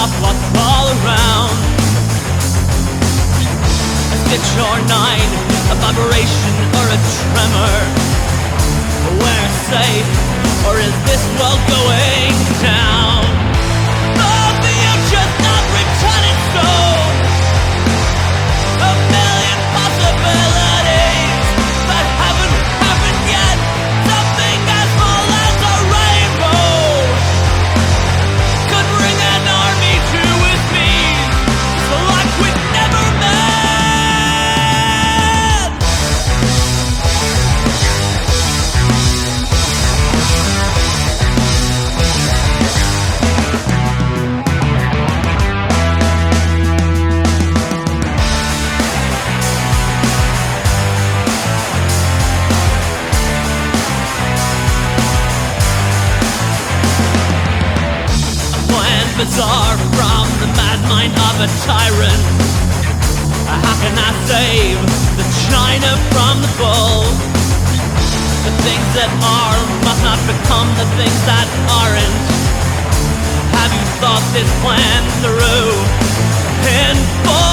stop what's all around. A stitch or nine, a vibration or a tremor. We're safe, or is this world going down? The future's not written in stone. A million possibilities that haven't happened yet. Something as small as a rainbow could bring an army to its knees. It's like we've never met. Bizarre from the mad mind of a tyrant. How can I save the China from the bull? The things that are must not become the things that aren't. Have you thought this plan through in full?